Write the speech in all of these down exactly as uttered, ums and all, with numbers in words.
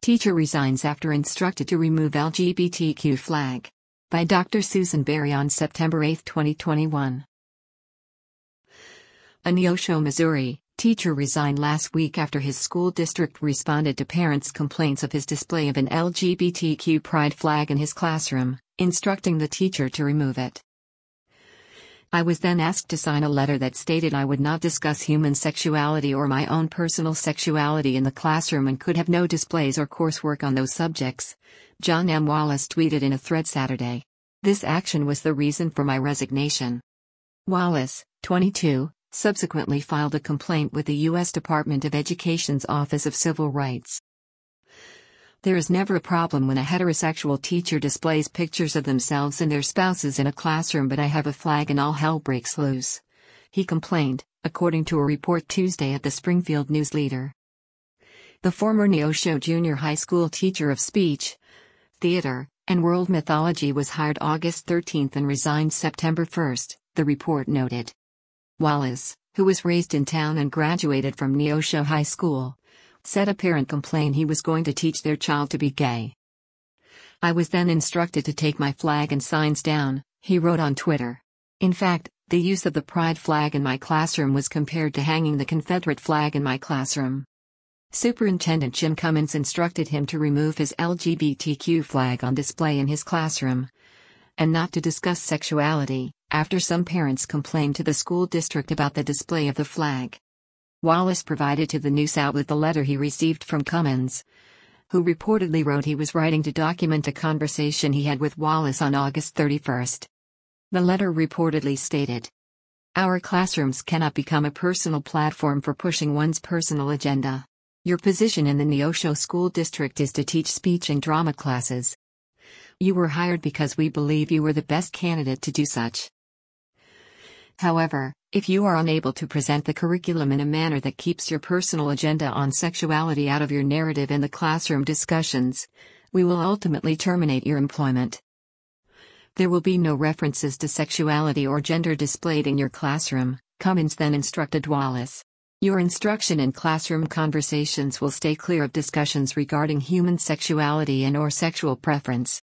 Teacher resigns after instructed to remove L G B T Q flag. By Doctor Susan Berry on September eighth, twenty twenty-one. A Neosho, Missouri, teacher resigned last week after his school district responded to parents' complaints of his display of an L G B T Q pride flag in his classroom, instructing the teacher to remove it. I was then asked to sign a letter that stated I would not discuss human sexuality or my own personal sexuality in the classroom and could have no displays or coursework on those subjects, John M. Wallace tweeted in a thread Saturday. This action was the reason for my resignation. Wallace, twenty-two, subsequently filed a complaint with the U S Department of Education's Office of Civil Rights. There is never a problem when a heterosexual teacher displays pictures of themselves and their spouses in a classroom, but I have a flag and all hell breaks loose, he complained, according to a report Tuesday at the Springfield News Leader. The former Neosho junior high school teacher of speech, theater, and world mythology was hired August thirteenth and resigned September first, the report noted. Wallace, who was raised in town and graduated from Neosho High School, said a parent complained he was going to teach their child to be gay. I was then instructed to take my flag and signs down, he wrote on Twitter. In fact, the use of the pride flag in my classroom was compared to hanging the Confederate flag in my classroom. Superintendent Jim Cummins instructed him to remove his L G B T Q flag on display in his classroom, and not to discuss sexuality, after some parents complained to the school district about the display of the flag. Wallace provided to the news outlet the letter he received from Cummins, who reportedly wrote he was writing to document a conversation he had with Wallace on August thirty-first. The letter reportedly stated, "Our classrooms cannot become a personal platform for pushing one's personal agenda. Your position in the Neosho School District is to teach speech and drama classes. You were hired because we believe you were the best candidate to do such. However, if you are unable to present the curriculum in a manner that keeps your personal agenda on sexuality out of your narrative in the classroom discussions, we will ultimately terminate your employment. There will be no references to sexuality or gender displayed in your classroom," Cummins then instructed Wallace. "Your instruction in classroom conversations will stay clear of discussions regarding human sexuality and or sexual preference.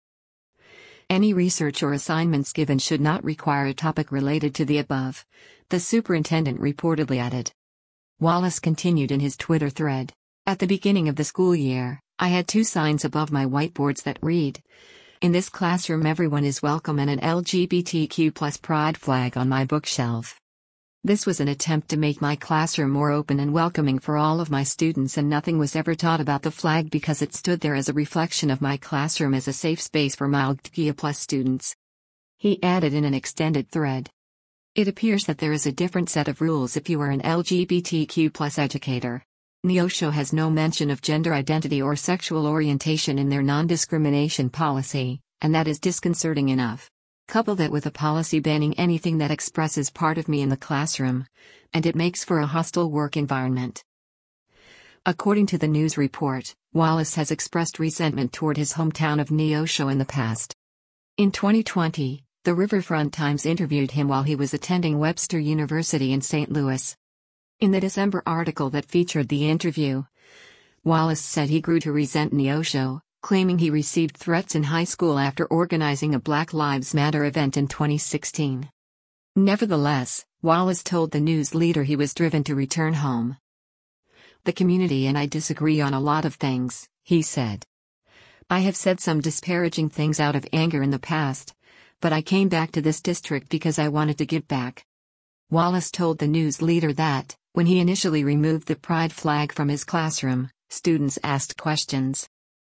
Any research or assignments given should not require a topic related to the above," the superintendent reportedly added. Wallace continued in his Twitter thread. "At the beginning of the school year, I had two signs above my whiteboards that read, 'In this classroom everyone is welcome,' and an L G B T Q plus pride flag on my bookshelf. This was an attempt to make my classroom more open and welcoming for all of my students, and nothing was ever taught about the flag because it stood there as a reflection of my classroom as a safe space for my L G B T Q plus students." He added in an extended thread, "It appears that there is a different set of rules if you are an L G B T Q plus educator. Neosho has no mention of gender identity or sexual orientation in their non-discrimination policy, and that is disconcerting enough. Couple that with a policy banning anything that expresses part of me in the classroom, and it makes for a hostile work environment." According to the news report, Wallace has expressed resentment toward his hometown of Neosho in the past. In twenty twenty, the Riverfront Times interviewed him while he was attending Webster University in Saint Louis. In the December article that featured the interview, Wallace said he grew to resent Neosho, claiming he received threats in high school after organizing a Black Lives Matter event in twenty sixteen. Nevertheless, Wallace told the news leader he was driven to return home. "The community and I disagree on a lot of things," he said. "I have said some disparaging things out of anger in the past, but I came back to this district because I wanted to give back." Wallace told the news leader that, when he initially removed the pride flag from his classroom, students asked questions.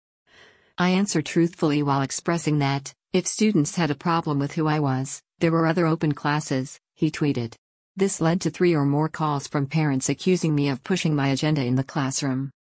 "I answered truthfully while expressing that, if students had a problem with who I was, there were other open classes," he tweeted. This led to three or more calls from parents accusing me of pushing my agenda in the classroom.